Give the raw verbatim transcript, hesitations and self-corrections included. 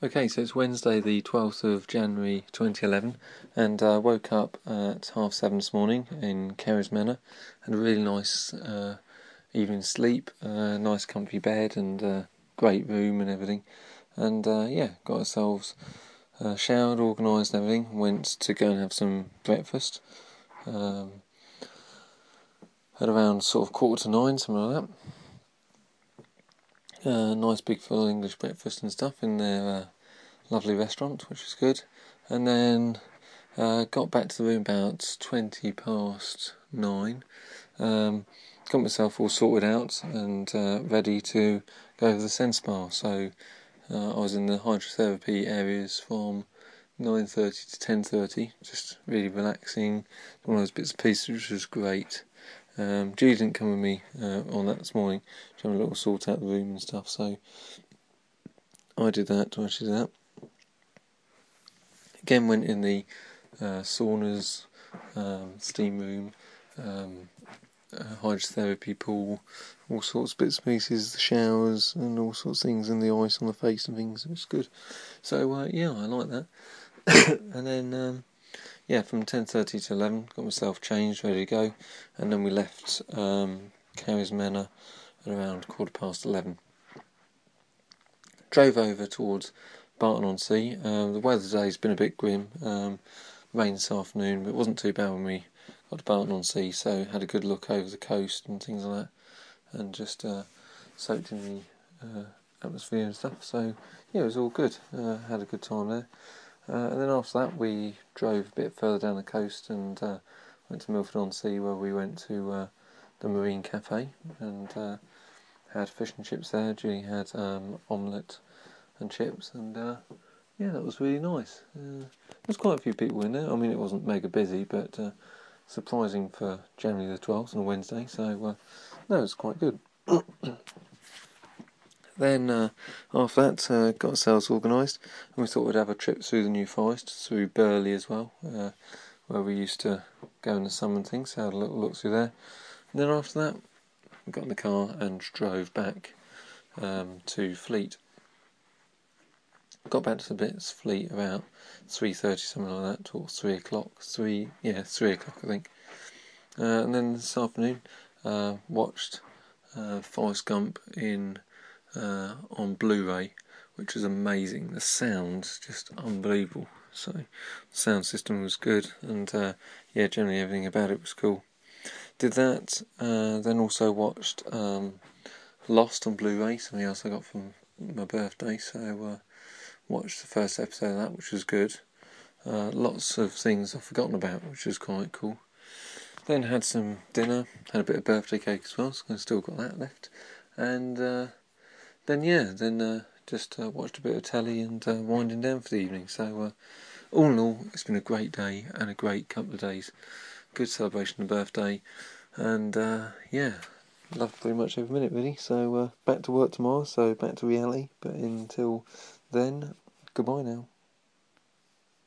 Okay, so it's Wednesday the twelfth of January twenty eleven, and I uh, woke up at half seven this morning in Carey's Manor. Had a really nice uh, evening sleep, uh, nice comfy bed and uh, great room and everything. And uh, yeah, got ourselves uh, showered, organised and everything, went to go and have some breakfast. Um, at around sort of quarter to nine, something like that. Uh, nice big full English breakfast and stuff in their uh, lovely restaurant, which was good. And then uh, got back to the room about twenty past nine. Um, got myself all sorted out and uh, ready to go to the Sense Spa. So uh, I was in the hydrotherapy areas from nine thirty to ten thirty, just really relaxing, one of those bits of pieces, which was great. Um, Julie didn't come with me uh, on that this morning. She had a little sort out the room and stuff, so I did that. I did that. Again, went in the uh, saunas, um, steam room, um, uh, hydrotherapy pool, all sorts of bits and pieces, the showers and all sorts of things, and the ice on the face and things. It was good. So uh, yeah, I like that. And then um, yeah, from ten thirty to eleven, got myself changed, ready to go, and then we left um, Carey's Manor at around quarter past eleven. Drove over towards Barton-on-Sea. Um, the weather today's been a bit grim. Um, rain this afternoon, but it wasn't too bad when we got to Barton-on-Sea, so had a good look over the coast and things like that, and just uh, soaked in the uh, atmosphere and stuff. So yeah, it was all good. Uh, had a good time there. Uh, and then after that, we drove a bit further down the coast and uh, went to Milford-on-Sea, where we went to uh, the Marine Cafe and uh, had fish and chips there. Julie had um, omelette and chips, and uh, yeah, that was really nice. Uh, there was quite a few people in there. I mean, it wasn't mega busy, but uh, surprising for January the twelfth on a Wednesday, so uh, no, it was quite good. Then uh, after that, uh, got ourselves organised, and we thought we'd have a trip through the New Forest, through Burley as well, uh, where we used to go in the summer and things, so had a little look through there. And then after that, we got in the car and drove back um, to Fleet. Got back to the bits Fleet about three thirty, something like that, or three o'clock. Three, yeah, three o'clock, I think. Uh, and then this afternoon, uh, watched uh, Forrest Gump in uh, on Blu-ray, which was amazing. The sound's just unbelievable. So the sound system was good, and uh, yeah, generally everything about it was cool. Did that. Uh, then also watched um, Lost on Blu-ray, something else I got from my birthday. So. Uh, Watched the first episode of that, which was good. Uh, lots of things I've forgotten about, which was quite cool. Then had some dinner, had a bit of birthday cake as well, so I've still got that left. And uh, then, yeah, then uh, just uh, watched a bit of telly and uh, winding down for the evening. So, uh, all in all, it's been a great day and a great couple of days. Good celebration of birthday, and uh, yeah, loved pretty much every minute, really. So, uh, back to work tomorrow, so back to reality. But until then, goodbye now.